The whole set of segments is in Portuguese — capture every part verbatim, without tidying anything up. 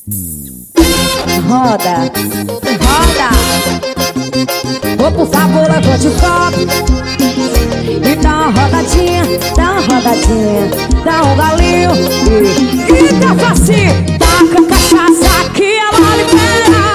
Roda, roda. Ô, por favor, levante o copo e dá uma rodadinha, dá uma rodadinha, dá um galinho e, e tá facinho. Taca cachaça que ela libera.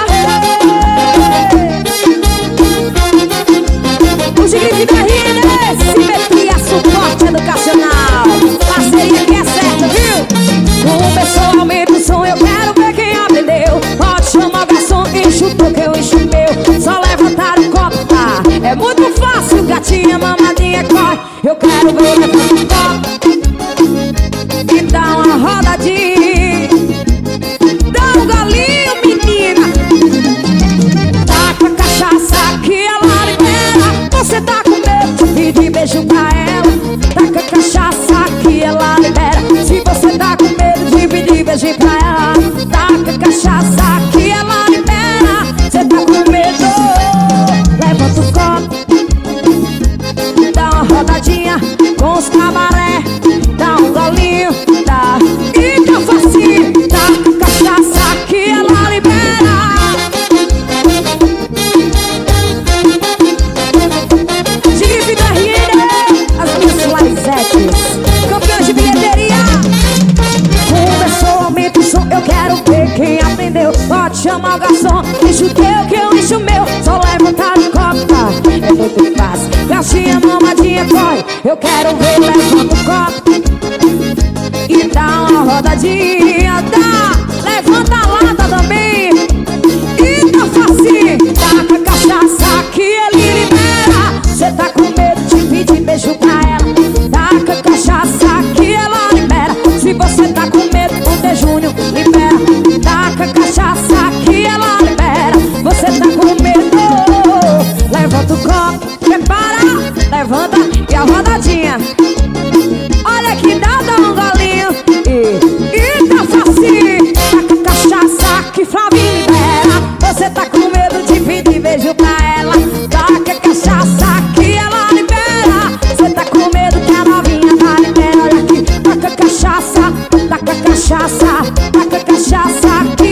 O Gigri da Rina, simetria, suporte educacional. Parceria que é certa, viu? Começou, aumenta o som, eu quero ver quem aprendeu. Pode chamar o garçom, enche o toque, eu encho o meu. Só levantar o copo, tá? É muito fácil, gatinha, mamadinha, corre. Eu quero ver levantar o copo e dá uma rodadinha, dá um galinho, menina. Taca a cachaça que ela libera. Você tá com medo de pedir beijo pra ela. Taca a cachaça que ela libera. Se você tá com medo de pedir beijo pra ela, taca a cachaça que ela libera. Você tá com medo, levanta o copo, dá uma rodadinha com os cabaré, dá um golinho, dá e tá facinho. Taca a cachaça que ela libera. Gigri da Rina, as minhas Larizetes, campeões de bilheteria. Começou, aumenta o som, eu quero ver quem aprendeu. Pode chamar o garçom, enche o teu que eu encho o meu. Só levantar o copo, tá? É muito fácil. Gatinha, mamadinha, corre. Eu quero ver, levanta o copo e dá uma rodadinha, dá. Levanta a lata também e tá facinho. Taca a cachaça que ele libera. Cê tá com medo de pedir beijo pra ela. Taca a cachaça que ela libera. Se você tá com medo, o De Júnior libera. Taca a cachaça que ela libera. Você tá com medo, levanta o copo, prepara, levanta e a rodadinha. Olha que dá, dá um golinho e, e tá facinho. Taca a cachaça que Flavinho libera. Você tá com medo de pedir beijo pra ela. Taca a cachaça que ela libera. Você tá com medo que a novinha tá libera. Olha aqui, taca a cachaça, taca a cachaça, taca a cachaça que